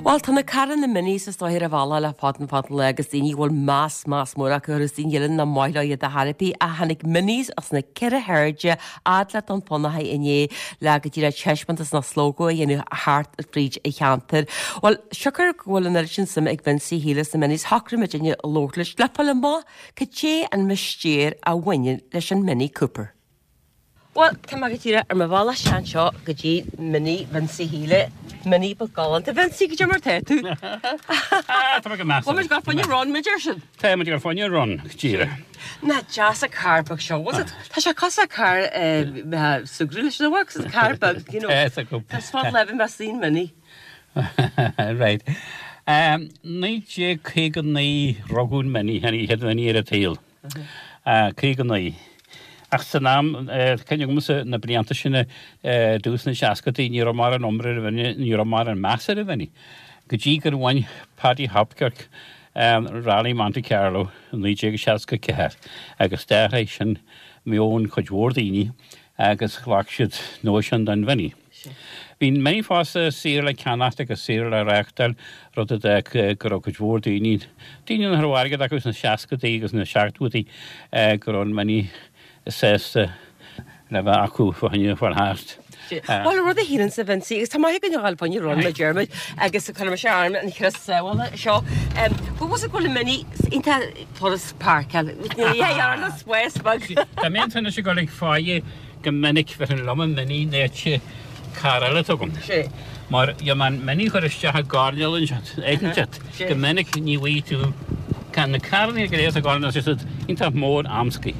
Well, tá na caran na minis is stáir a bhla le fátan le agus daoine bhfuil más móra churas daon dhéann na maiile iad a Harapí a hanig minis as na ceire hairde adla an fannathe inné le go dtí le teismantas na slóga dhéanú hart a fríd i cheantar. Well, sicar ghfuil an sin sim ag Vinci Healis na minis hacra me dinne lótlis le pala má go té an mistéir a bhaine leis an mini Cooper. Well, tá má go tíre ar má bhla sean seo go dtí mini Vinci Healis mini ba galanta Vinci go mar te tú. Tá go meas. Well, go fanne run me sin. Tá me go fanne run tíre. Na jazz a carbug seo was it? Tá sé casa car sugrúlis na works a carbug, you know. That's fun living my scene mini. Right. Ní sé chégan ní rogún mini henny het any ar a tail. Chégan ní. Ach sa nám, cenne gomsa na brianta sinna dús na seascataí ní mar an omra ní mar an massa a bhaine. Go dtí gur bhain Paddy Hopkirk Rally Monte Carlo an ní dé seasca ceir agus deir sin mión chuid mhórdaoine agus chhlaach siad nó sin den bhaine. Bhín many fása sír le ceannacht agus sír le reachtal rud a gur chuid mhórdaoine. Daoine an thráige agus na seascataí agus na seachtútaí gur an many says le bheith acu fáinne for háart. Well, rud a híann sa Vinci, agus tá mai go gáil fanne run le German agus chu me searm an chris bhla seo. But was it go mini inta Forest Park? Yeah, that's West Bug. Tá mé tanna sé go ag fáie go minic fer an lomman mini néirte carala tugum. Mar ja man mini chuir isteach gáneil an éigenset. Go minic ní bhí tú can na carni go réas a gáneil is inta mór amsci.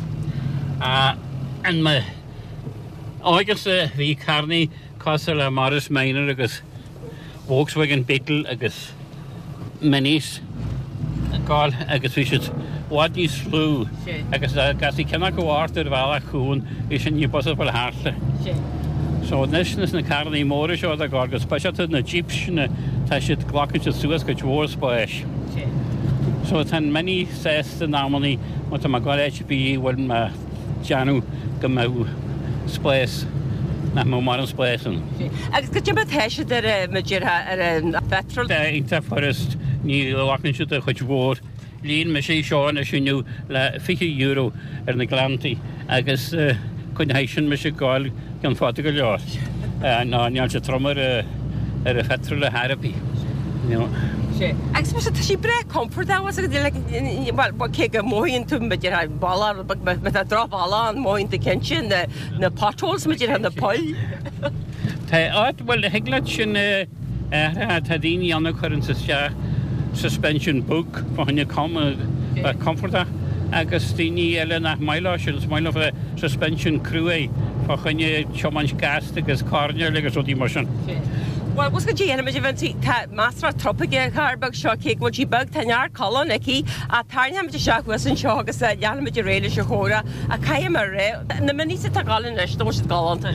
And my agus bhí carni cosal a Morris Minor agus Volkswagen Beetle agus minis gáil agus bhí siad wadní slú agus gasí cena go bhhartar bhela chuún is sin ní bosal bhil hála. So nes na carni móra seo a gáil agus speisialta na jeep sinna tá siad ghlacaid a suas go dhór spáis. So tan many says the nominee what am I got HB when Janu come out space na mo modern space and agus go timbe theise der majira petrol inta forest ní walking should the which word lean me sé sean as you knew la €50 na glanti agus coordination me sé gal gan fáte go leor na ní se trommer a petrol Harapí you know. Agus was she break comfort that was like what kick a moin to me you ball but a drop all on moin the kitchen the potholes me you the pile well the heglatchen tadini on the current suspension book for when you come comforter Agostini Elena Miloshens mile of a suspension crew for when you chomanch gas agus corner like so the motion. Well, was go dhéana me Vinci Mastra tropige carbug seo cé bhil sí bug tanear colin ici a tarne me seach was an seo agus deanna me réile se chóra a caiim mar ré na miní sa tagáin leis dó si galanta.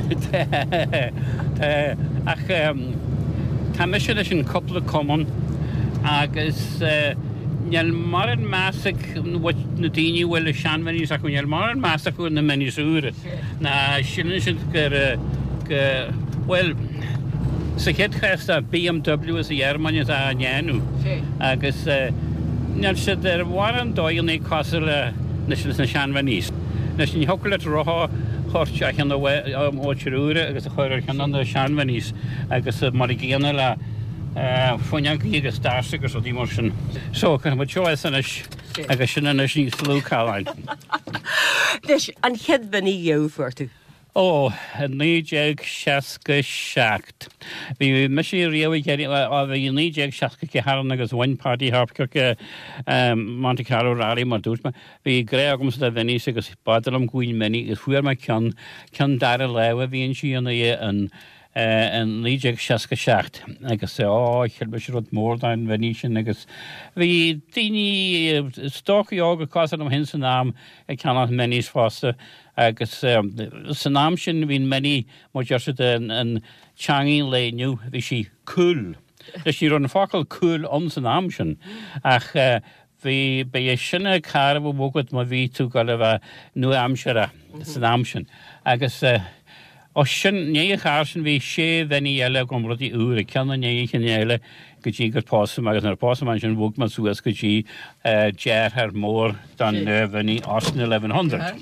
Ach tá me se leis an couple common agus Njel mar an masach na daoine bhfuil seanmhaní a chu njel mar an masach chu na minisúre na sin sin gur well sa chéad chesta BMW is a Germany is a nenu agus njel se der war an dóil na cosal na seanmhanís na sin hocail le rothá chorteach an óirúre agus a chuir an na seanmhanís agus mar géana le Funyan agus starsagus o di motion. So can we choice agus sin an ní slú cáin. Dis an head vinny you for to. Oh, ní jeg seasca seacht. Bhí me sé riamh chéir a bhí ní jeg seasca ceharan agus bhain Paddy Hopkirk Monte Carlo Rally mar dúsma. Bhí gré agams a bhaine agus badalam gúin mini is fuair me cean dar a leha bhíon si an an líideag seasca seacht agus cheir be rud mór dain Venetian agus bhí daoine stochaí ága cásan am hin san nám ag ceannach minis fásta agus san nám sin bhín mini mar dearsa an teangaí léniu bhí si cool. Leis sí run fácail cool an san nám sin ach bhí be sinna cara bh bógad má bhí tú go le bheith nu amseire san nám sin agus Os sin ne charsin bhí sé bhení eile gom rudí úr a ceanna ne chin eile go dtí gur pásam agus ar pásam an sin bhg man suas go dtí dearthar mór don bhení osna 1100.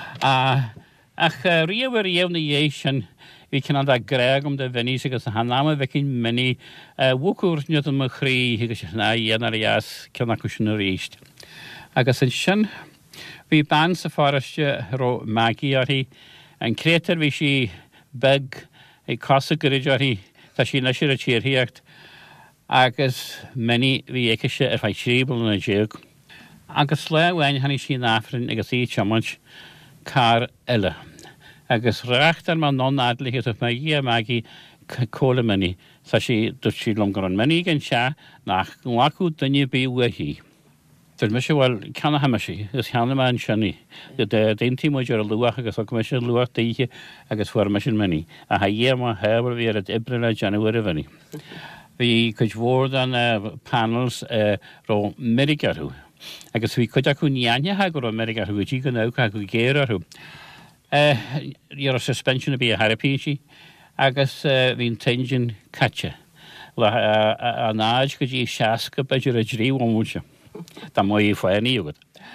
Ach riamhar dhéomna dhé sin bhí cin an gréagam de bhení agus a hanama bhecinn mini bhúcúr nead an chrí agus na dhéanaar ias ceanna go sin ríist. Agus an sin bhí ban sa fáraiste ró Maggie orthaí an crétar bhí si beg é casa gorid orthaí tá sí na siar a tíorthaíocht agus mini bhí éiciise ar fhaid sríbal na déag. Agus le bhhain hanig sí náfrin agus í teamant car eile. Agus reachtar man non-adlaigh a Maggie cóla mini sa sí dúirt sí lomgar an mini gan se nach ghlacu duine bí uaithí. Dúir me sé bhfuil ceanna hamasí, gus cheanna man sinní. Daontí muid ar a luach agus a me sin luach daoithe agus fuair me sin mini. A ha dhéama hebar bhí ar a ibrila January a bhaní. Bhí chuid mhór an panels ró Americarú. Agus bhí chuid acu neanethe gur Americarú go dtí go nácha go géararú. Ar a suspension a bí a harapíí agus bhín teingin catse. Le a náid go dtí seaca beidir a dríomhmúse. Tá mó í foiinní ugad.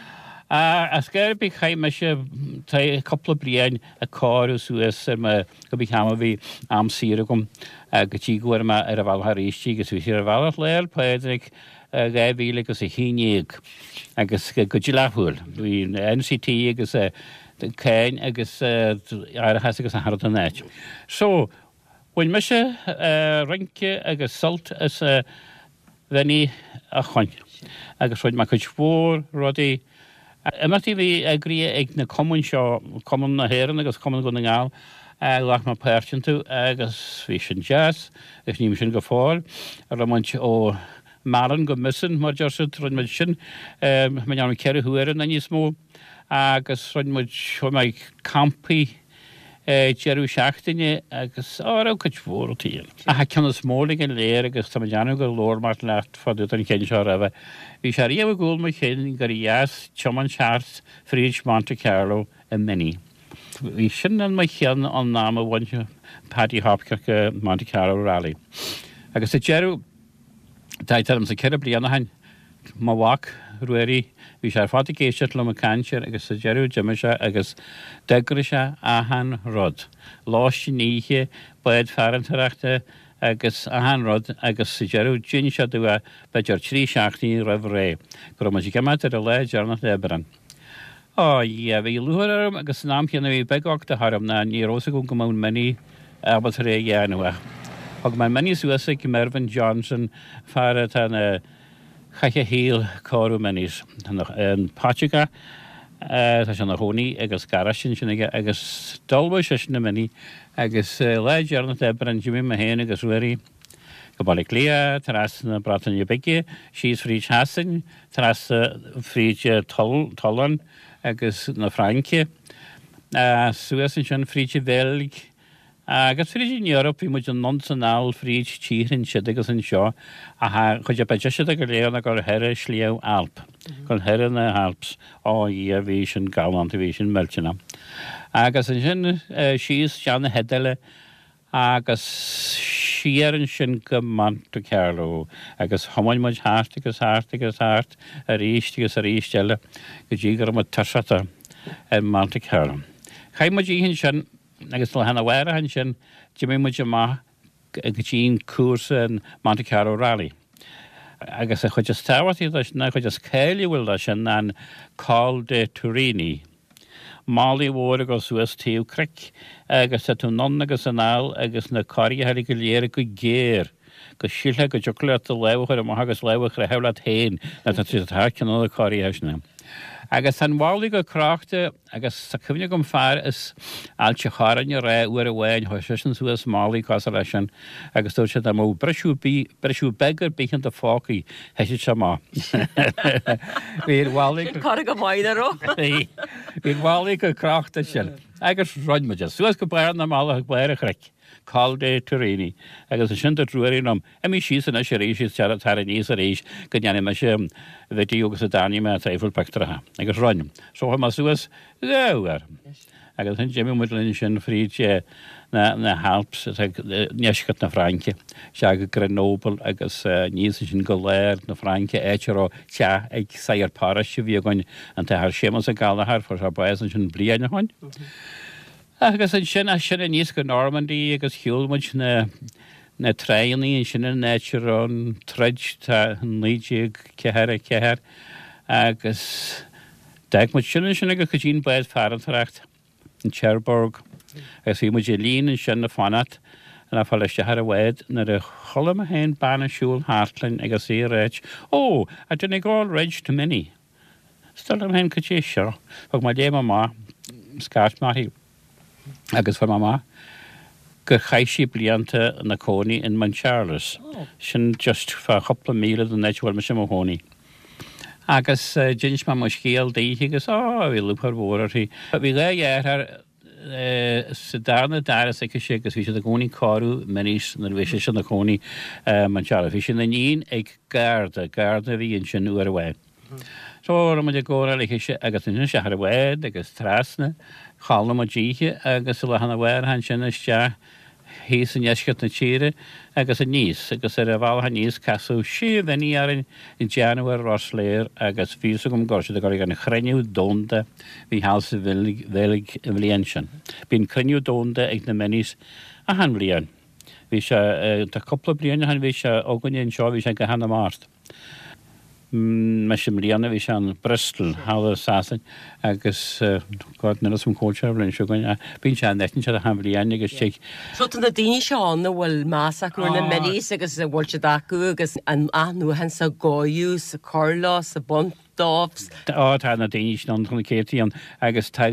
A scarpi chaim me se couple blian a cáú suas go bí chama bhí am síra gom go tí goir me ar a bhilthar ríistí gus bhí ar bhhealach léir Pedric gaibhíle agus a híineag agus go dtí lethúil. Bhí NCT agus céin agus airchas agus a Harad an Éit. So, bhain me se rince agus sult as bhení a chuin. Agus roiid me chuid mhór rudaí. Imartí bhí agrí ag na cumann seo, cumann na héireann agus cumann go na ngáil lech má páirtin tú agus bhí sin jazz, ag níim sin go fáil, ar a muint ó maran go misan mar deir roiid muid sin, me neann ceir huaireann na níos mó, agus roiid muid seo meid campaí Jeru seachtaine agus ára chuid mhór tíal. A ha ceanna smóla an léir agus tá deanú go lór mar leat fadú an chéine seo raheh. Bhí sé riamh gúil mar chéin gur ias Choman Charles Friedrich Monte Carlo a mini. Bhí sin an mai chean an náma bhainte Paddy Hopkirk Monte Carlo Rally. Agus a Jeru daithtarm sa ceir bliana hain má bhac ruairí bhí sé fád géisiart le canseir agus sa Jeru Jimise agus degrise ahan rod. Láiste níe baid fearantarachta agus ahan rod agus sa Jeru Jin se dua beidir trí seachtaí raibh ré. Gur ma gimad ar a le dearnach lebran. Bhí luharm agus nám cheanna bhí begacht a harm na nírósa go gomán mini abbat ré dhéanua. Ag mai mini suasa go Mervyn Johnson fearad an chaiche híl cáú minis an pática tá se na hóní agus garasin sin agus dulba se sin na mini agus leidjarna ebran Jimmy Mahane agus ruirí go balik lia taras na Bratainne Bigge síos Friedrich Hassan taras Friedrich Tollan agus na Franke suasan sin Friedrich Velg agus Friedrich in Europe bhí muid an nonsanál Friedrich tírin siad agus an seo a chuid a beidir siad a go léanana gur heire slíomh Alp. Gon heire na Alps bhí sin galant bhí sin meltena. Agus an sin síos seanna hedaile agus siaran sin go Monte Carlo agus thomáin muid háart agus háart agus háart a ríist agus a ríisteile go dtí gur muid tarsata Monte Carlo. Chaim muid íhinn sin agus le hena bhhaire han sin Jimmy muid amach go dtín cuasa an Monte Carlo Rally. Agus a chuid táhairtí na chuid céile bhfuil sin an Col de Turini. Málaí mhór agus suas tíú cric agus tú non agus an áil agus na choirthe go léir go géir go siilthe go deoclaat a lehair am agus lehair a hehlaat héin na tá trí cean na choirtheisna. Agus an bhálaí go cráachta agus sa cumne gom fear is ailte cháran a ré uair a bhhain thoise sin suas málaí cos lei sin agus tú sé mó breisiú begur bíchan a fácaí heisi se má. Bhír bhálaí Cara go maiidiró. Bhír bhálaí go cráachta sin. Agus roiinmuide suas go béir na mála béir a chreic. Col de Turini agus a sin trúirínom mí síos an sé rééis tear tar níos a rééis go deanana me sem bheití agus a daine me a éfuil pectrathe agus roiinm. So ha suas leir. agus an Jimmy Woodlin sin fríd na Halps neiscat na Franke, se go Grenoble agus níos sin go léir na Franke éitirrá te ag sair páras bhí goin an th sémas a galahar for a bais an sin blian na hain. Agus an sinna níos go Normandy agus hiúlmuid na treinaí sinna néitirrán treid tá níideag ceir agus deag mu sinna go chudín bais fearantareacht in Cherbourg. Agus bhí muid líon in sin na fanat a fáiste ar a bhid na a cholam a hen banasúil Hartlein agus í réit. Ó, a duna gáil réid to mini. Stal am hen caté seo, fag má dé má scart maithí agus fa má go chaisi blianta na cóní in Man Charles. Sin just fa chopla míle an neithhfuil me sem hóní. Agus jins má mo scéal daoithe agus bhí lúpar bhóraí. Bhí le sa darna daras ag sé agus bhí sé a gcónaí cáú menís na bhí sé na cónaí Man Charles. Bhí sin na níon ag garda bhí in sin uair a bhhaid. So mu ggóra le sé agus in se ar a bhhaid agus trasna chála a ddíthe agus le hana bhhair han sinna te hí san neiscat na tíre agus a níos agus ar a bhha níos casú si bhaí arin in Januar Rosléir agus ví gom gorse a go gan chreniu dónda hí hása bhélig bhlíon sin. Bhín creniu dónda ag na menís a han bblion. Bhí se tá coppla blion han bhí se óganíon seo bhí se go hanna mást. Me sem líanana bhí se an Bristol hála sásan agus na som cóseirlinn seoin bín se netin se a hamlíana agus te. So na daine seánna bhfuil másacrú na menís agus bhil se dacu agus an anú hen sa gáú sa Carla sa Bontáfs. Tá na daine an chuna cétííon agus tá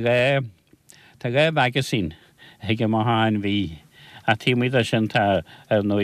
bhegus sin hiige má háin bhí. A tíimiid sin tá nó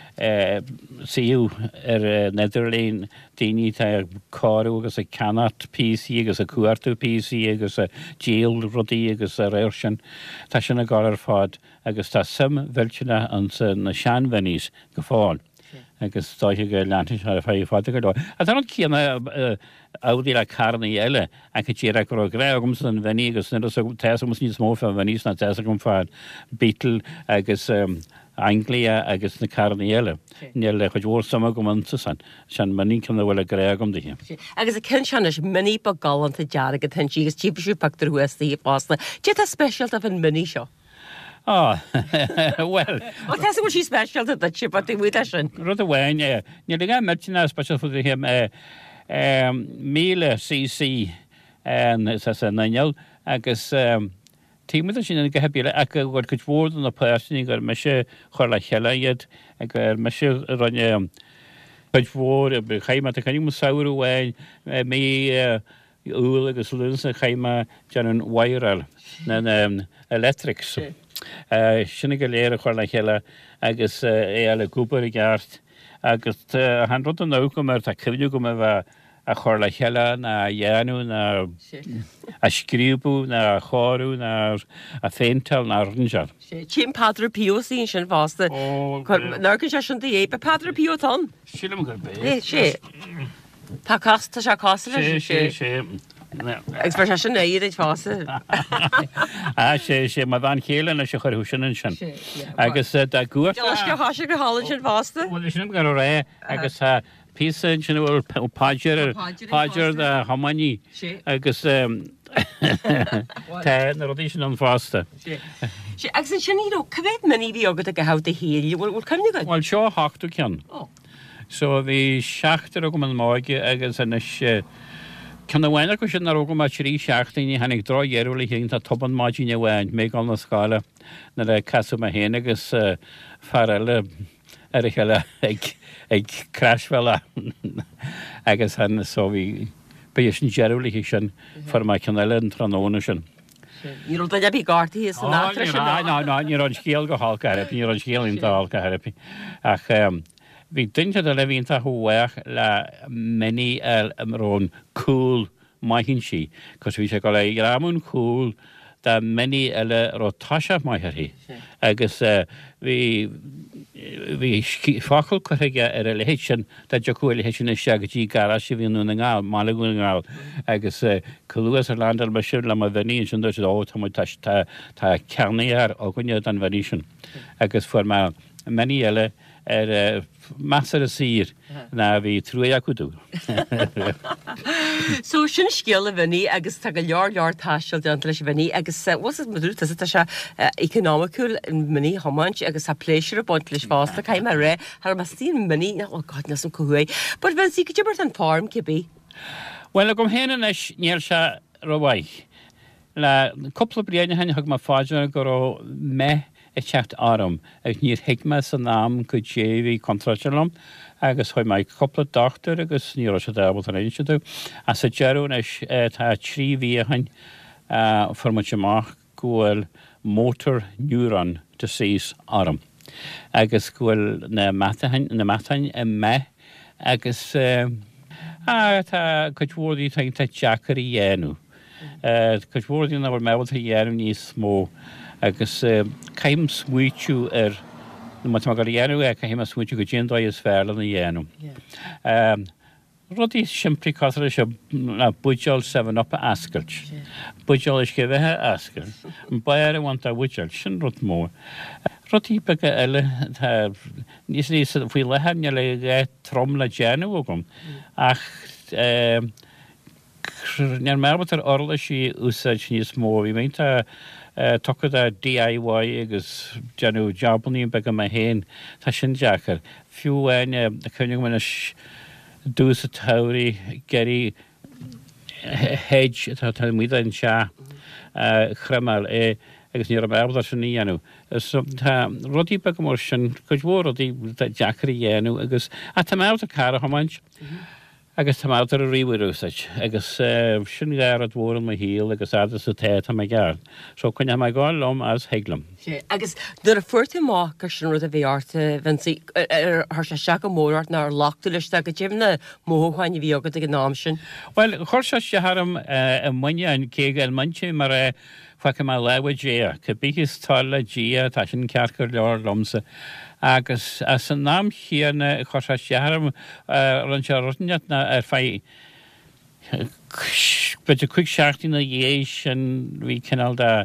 síú Netherlín daoine tá cáú agus a canat PC agus a cuaartú PC agus a díal rodí agus a réir sin tá sinna gá ar fád agus tá sim bhiltena an na seanvenís go fáil. Agus táithe go leantais ar a fé fáte go dá. A tá cíanna ádaí le carna eile a go tíar go gréagamm san bhaní agus te mus níos mófa bhanís na te gom fád Beatle agus Anglia agus na carna eile. Níl le chuid bhór sama go mansa san maní cena bhfuil a gréagamm daithe. Agus a cin seanna miní ba galanta deara go ten sígus típasú pactar huastaí pásna. Tí tá speisialt a bhan miní seo. Well. Well, that's what she's special to the chip at the mutation. Rud bhhain, ní le ga mertina special fu him míle CC sa nail agus tíime sin go hebíile a go bhfuil chuid bhór an na pláisní gur me se chuir le cheile iad a gur me se ronne chuid bhór a chaime a chuní mu saoú bhhain mí úil agus lúsa chaime tean an wairal na electrics. Sinna go léir chuir le cheile agus le cúpar i gceart agus han rud an nóga mar tá cimniú go bheith a chuir le cheile na dhéanú na a scríbú na cháú na a féintal na rinsear. Tím Padre Pio sin sin fásta. Narcan se sin é be Padre Pio tan? Sílam gur bé. sé. Tá casta se cásta sé. Express sin éiad ag fása. sé má bhain chéile na se chuirú sin sin. Agus a gúir go háise go hálann sin fásta? Bhfuil sin go ré agus písa sin bhfuil páidir de hamaní agus tá na rodí sin an fásta. Agus an sinníú cabhéad maní bhí agad a go háta héí bhfuil cumnig go? Bhil seo háchtú cean. So bhí seachtar a go an máige agus Can bhhaine go sin go má trí seachtaí hanig dráhéúla hén tá toban máidíine bhhain mé gáil na scála na le casú a héana agus ferile ar cheile ag crashhile agus hena sóhí be sin jeúla sin for mai ceile an tróna sin. Ní a bhí gátaí san ná ní an scéal go hallcairpi, ní an scéalín hallcairpi ach Bhí duinte a le bhíonnta thuhaach le mení rón cool maithinn si, cos bhí sé go le ramún cool da many eile rotasha maiharhi. Agus vi fakul korrega relation that Jacoel Heshin Shaggy Garashi Vinunga, Malagunga, agus Kuluas Land al Bashir Lama Venetian, those all Tomotash ta Carnier or Gunya than Venetian. Agus for my many ele master seer na vi truia kudu. So sin skill a vinny agus tag a leor tashel down to vinny agus was it madut as it economical in many how much agus a pleasure about lish fast the came a har mastin many oh god na some kuhui but when see gibert an farm kibi well kom hen an near sha rawai la couple of brian han hag ma faja go me chat arum ag níor higma san nám go jévi contrachalum agus hoi mai couple of doctor agus níor se dabal an insitu a sa jeru is ta 3 vi han formatach goel motor neuron disease arum agus goel na matahan me agus ta kutwordi ta Jackary yenu kutwordi na mebel ta yenu ní smó agus caim smuitiú mat mar dhéanú caim smuitiú go gendá is fearla na dhéanú. Rudí siimplí cosir se na buideol 7-up ascailt. Buideol is cibhethe ascail. An bair a bhaint a buideol sin rud mór. Rudí beag eile níos faoi lethe ne le trom le dhéanú agam ach near merbatar orla sí úsáid níos mór. Bhí meinta tucad a DIY agus Janu Jabalní bega ma hen tá sin jackar. Fiú a cynnig man dús a tauri geri hedge tá muida in sha chremal agus níor am erbdar sin níanú. So tá rodí bega mór sin codhór rodí Jackary dhéanú agus a tá máta cara hamanch. Agus tá mátar a riúsaid, agus sin gar at bhór ma híal agus adas a té a me gar. So chun ma gáil lom as heiglam. Agus dur a fuirta má gur sin rud a bhíarta vinci ar se seach go mórart ná lachta leis go tíimna móháin bhí agad ag nám sin. Well, chuirse se harm a muine an céige an manse mar facha má leha dé, go bíchas tála dí tá sin cearcar leir lomsa. Agus as an nám chiarna chuirse seharm ran se runeat na fai beidir quick seachtaí na dhé sin bhí cinál da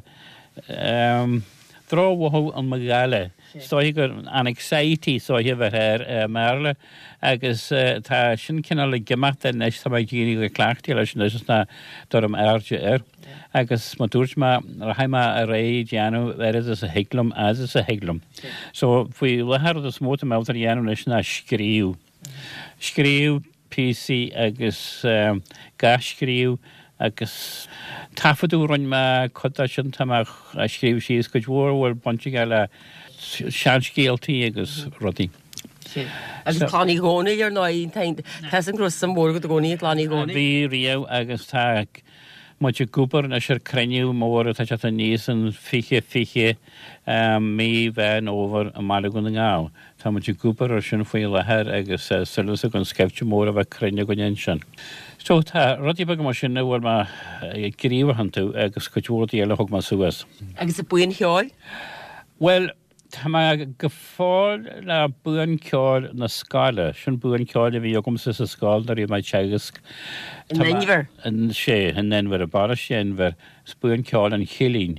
dráhthó an magáile. Stoigh gur an anxiety stoigh bheit merle agus tá sin cinál le gemacht nes tá ddíine go cleachtaí leis leis na dom airde agus má dúirt ma haima a ré deanú is a heiglam as is a heiglam. So faoi lethar a smóta mátar dhéanú leis na scríú. Scríú PC agus gascríú agus tafaú roin ma chuta sin tamach a scríú síos go dhór bonti eile seanscéaltaí agus rodí. Agus chlánaí gcónaí ar náid Tá an gros sam mór go gcónaí chlánaí gcónaí. Bhí riamh agus tá muidir gúbar na sé creniu mór tá a níos an fiche mí bhein óver a malagun ngá. Tá muidir gúbar ar sin faoi lethir agus sulas a gon skeifte mór a bheith crenne go sin. So tá rudí bag mar sin bhfuil ma gríomhanú agus coúirtaí eile thug má suas. Agus a buin cheáil? Well, tá go fáil le buan ceáil na scáile, sin buan ceáil a bhí agam sa scáil ar í mai teagas. In Nenver? In sé, in Nenver a bar sin bhar buan ceáil an chilín.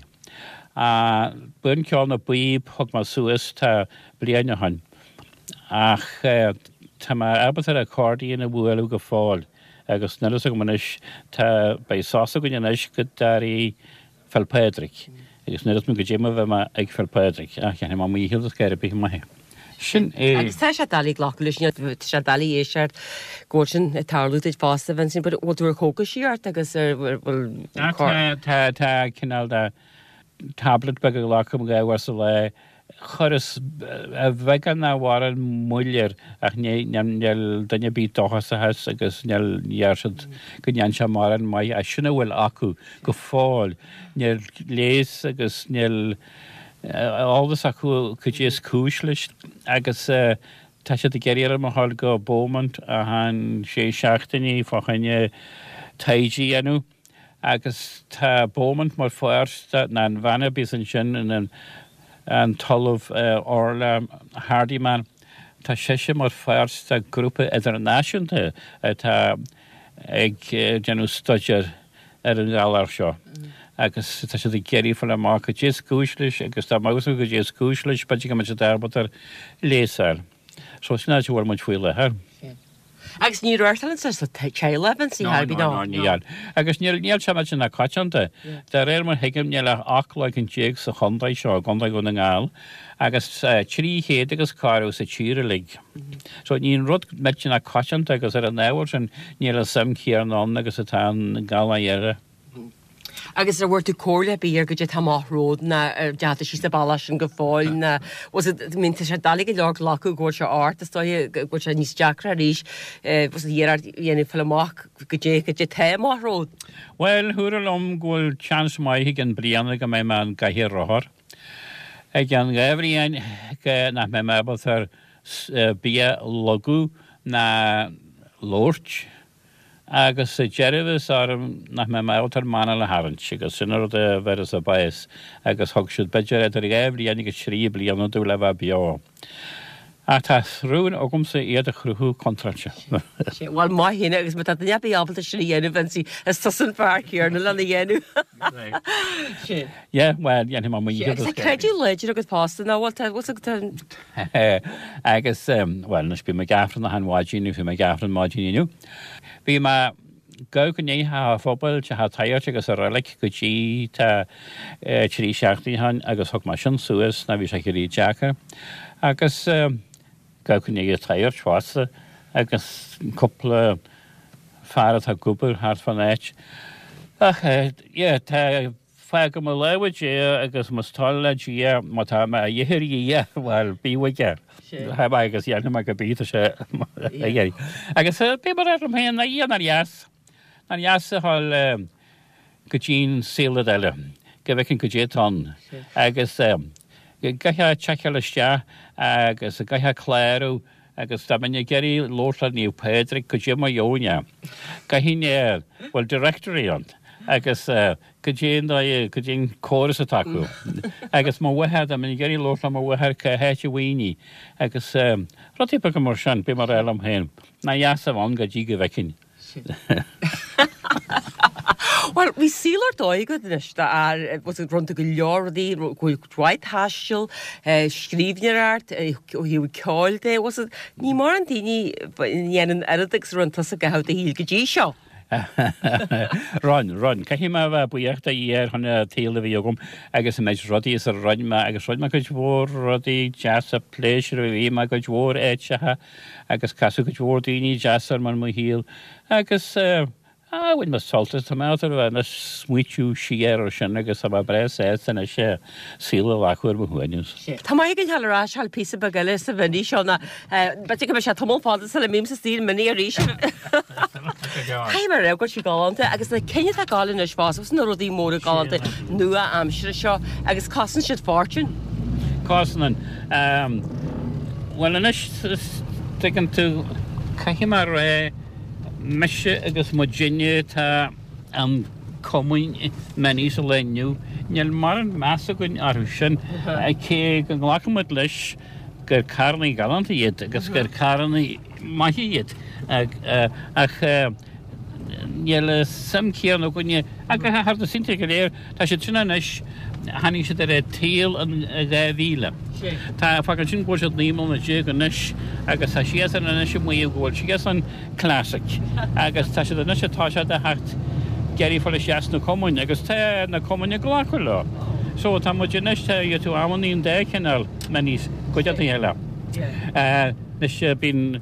Buan ceáil na bíb thug má suas tá bliana han. Ach tá abatar a cordíon a bhfuilú go fáil. Agus nelas go manis tá bei sása go inis go darí Felpedric. Agus nelas mu go déime bheith ma ag Felpedric. Ach, ja, má mí hildas ceir bí maithe. Sin agus tá sé dalí ghlachlis sé dalí éisiart ggóil sin tarlú id fásta bhain sin bud úir cóga síart agus bhfuil tá cinál de tablet be go lacham gahhar sa le churas a bhegan na bhharan muir ach neall danne bí dochas a heas agus nealhearsad go nean se mar an mai a sinna bhfuil acu go fáil neall léas agus neall álas acu chudéas cúis leis agus tá sé de geirí ar hall go Beaumont a han sé seachtaí fáchaine taidí anú agus tá bómant mar fáirsta na an bhana bí an sin in an talamh orla Hardyman. Tá séise mar fáirsta grúpa idirnáisiúnta tá ag genú stoidir ar an gálar seo. Agus tá sé geirí fan amach go dé cúislis agus tá mágus go dé cúislis, ba go me darbatar lésáil. So sinna bhfuil muid fuile her. Agus ní ruirtalan sa teilefan sí hebí níl. Agus níl se me sin na caianta, de réir mar hiigim níile ach le an déag sa chundaid seo ganda go na ngáil, agus trí héad agus carú sa tíre lig. So níon rud meid sin na caianta agus ar an néhar sin níl sam cíar ná agus atá gála dhéire. Agus bhir tú cóla bí go dé tamthród na deata sí sa bailais an go fáil na mínta sé dalig leir lacu ggóir se áart a stoid go sé níos deacra ríis was dhéar dhéanana fillach go dé téimthród. Well, thuúralom ghfuil chans maithigh an brianna go mé man gahir rothar. Ag an gabhríon nach mé mebal ar bí logu na lórt, agus sa Jervis nach mé mátar mána le harant, agus sinar de veras a bais, agus thug siúd beidir ar gabhríon go srí blianna dú le bheith beá. A tá rúin agam sa iad a chruthú contrase. Bhil má híine agus tá nebí ábalta sin dhéanú bhaí is tusan fearcíar na lena dhéanú. Well, dhéanam má Creidú leidir agus pásta ná bhil agus, well, nas bí me gafran na hanháidíú fi me gafran máidíú. Bhí me go néthe fphobal te ha tairt agus a relic go dtí tá trí seachtaíhan agus thug mar sin suas na bhí se rí deachar. Agus go néige tairt schwarze agus couple fearad a gúpur hart fan éit. Ach, tá fe go má lehaid agus mas tála má tá me a dhéirí bhil bíhaige. Heb agus dhéanam go bíta sé dhéirí. Agus bí mar am héan na dhéanaar jaas. An jaas a hall go dtín síla eile, go bhecinn go détán. Agus gathe techa le ste agus gathe chléirú agus tá menne geirí lóirla níú Pedric go dé mar jóne. Gahíine bhfuil directorí an agus go dtíon choras a taú. Agus má bhathe a menne geirí lóirla má bhathe go héite bhaoine agus rotípa go mar sin bí mar eile am héin. Na jaas am go dtí go bhecinn. Well, we sílar dóigad was runta go leordaí goil dráid haisiil, scríbneart, hiú ceáilde, was ní mar an daoine dhéanaan airadagus runtas a gahabh a híl go dtí seo. Ron, caihí me bheith buíochtta íar chuna téala bhí agam agus méid rodí is a roiinme agus roiinme go dhór rodí jazz a pléisiir a bhí me go dhór éitsethe agus casú go dhór daoine jazzar mar mu híal agus bhain me soltas tá mátar bheith na smuitiú siar sin agus a bres éna sé síla bhachuir mo thuaineús. Tá mai gin hearrá seall pí a bagile sa bhaní seánna, bet go sé tomóáda sa le mím sa stíl maní a ríis. Heimar ra go sí gáanta agus na cenne a gáin is spás na rudí móra gáanta nua amsire seo agus casan siad fortún. Cásanan, well inis tugann tú caihimar ré meise agus Virginia tá an común mení sa leniu, níl mar an measa goin arú sin cé go ghlachamid leis gur carnaí galanta iad agus gur carnaí maithí iad ach níl sam céan ó gonne agus har a sinte go léir tá sé tuna is hanig sé ar téal an bhíle. Tá fagan sin ggóir nímal na dé go nuis agus tá sias an is mu ghil sias an clásic agus tá sé nu setá se a hart geirí fá seas na común agus tá na comúne glácu le. So tá mu neiste tú amíon dé cenal me níos go heile. Nes bín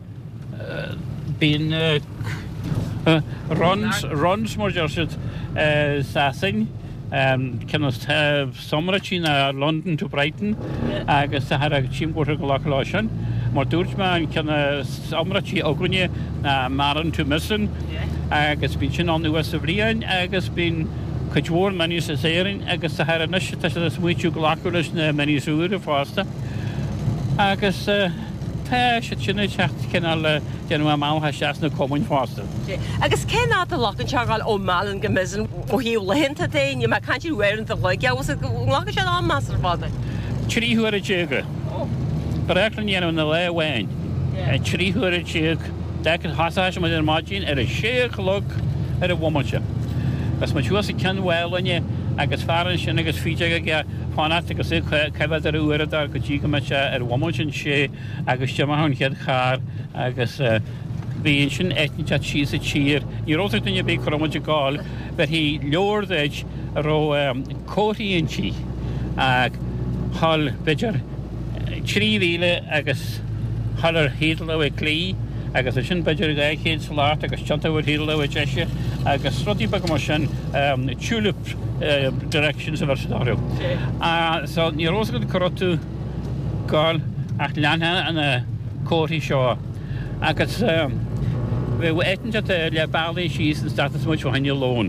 runs mar siid sasin. Cenas somratí na London to Brighton agus sa har a tíimgóir go lá sin. Mar dúirt me an cena somratí ógrunne na Maran to Misson agus bín sin an nuas a bhríon agus bín chuidhór mení sa séirinn agus sa har a nuiste a smuitiú gláú leis na mení súr a fásta. Agus sé sinna techt cinál déanú máha seaas na común fásta. Agus cé ná a lachan teáil ó málan gomisan ó híú lehinnta daine me caiintí weann a le gegus lá sé an más fáda. Tríhuair a déga. Brelan dhéanam na le bhhain. Tríhuair a déag de hasáis mu an mágin ar a séchlog ar a bhhaise. Gus mar tuas a ceanhhailne agus fearan sin agus fíte go fána agus cebh ar uair go dtí go meise ar bhhain sé agus teann chead char agus bhíon sin etnite sí a tír. Ní rótar duine bé chumide gáil, ber hí leordéid ró cóiríontí ag hall beidir 3,000 agus hallar héadla a clí agus sin beidir gaichéad salát agus teantahfuil héadla a teise agus rodí bag mar sin tulip directions a versadáú. So ní rósa go corotú gáil ach leanthe an cóirí seo agus bheith éitinte le bailí síos an status muid haine lón.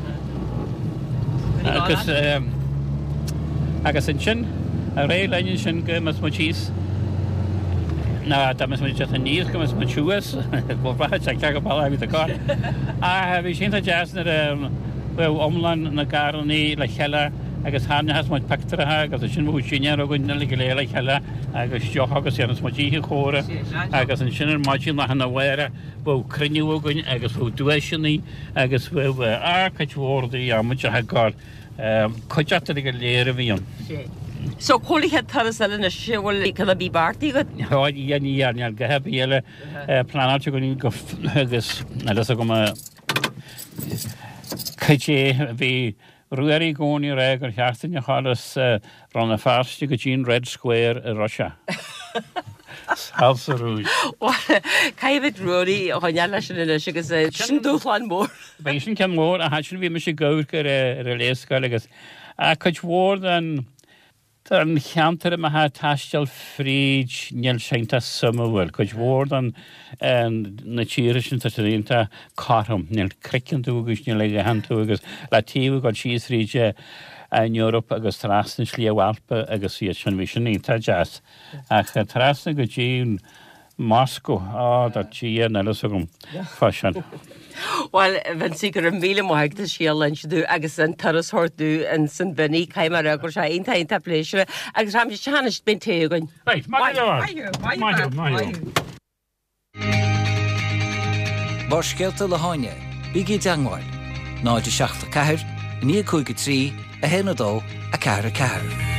Agus an sin a ré lein sin go mas mu tíos na damas mu a níos go mas mu túas bh brathe te ce go bailí a cá. A bhí sin a jazz na bheith omlan na garnaí le cheile agus hána has muid pectarathe agus sin bhú sinne a gine le go léile cheile agus teoch agus an mutíthe chóra agus an sinar maidí le hena bhhaire bh cruniú goin agus bh duisianí agus bh ácaithhórdaí a muid a gáil coiteachta go léir a bhíon. So cholíthe tar na sihil chuna bí bartaí go? Háid dhéanaíarneal go heb héile planáte go go agus go caité bhí ruairí gcónaí ré gur cheartainne chalas ranna fearste go dtíon Red Square a Russia. Halsa rúid. Caibh ruairí a chuine lei sin agus sin dúchláin mór. Bhí sin cean mór a sin bhí me sé gabhar ar a léascail agus a chuid mhór an cheantar a ha taisteal fríd níl seinta sumahfuil, chuid mhór na tíire sin taíonnta cartham, níl cricin túgus níl le hanú agus le tíomh go síos fríide in Europa agus trasna slíomhhalpa agus iad sin bhí sin ínta jazz. Ach trasna go dtíon Moscow dat tí nelas a gom fashion. Well, bhain si gur an míle mhaigta síal leintú agus an taras hortú an san bení caiimar agur sé inta pléisiúre agus ram sé teanist ben téagain. Right, Bar skelta le háine, bígí deangáil, 9 seachta 4, 9 3, a 1 a 4 a 4.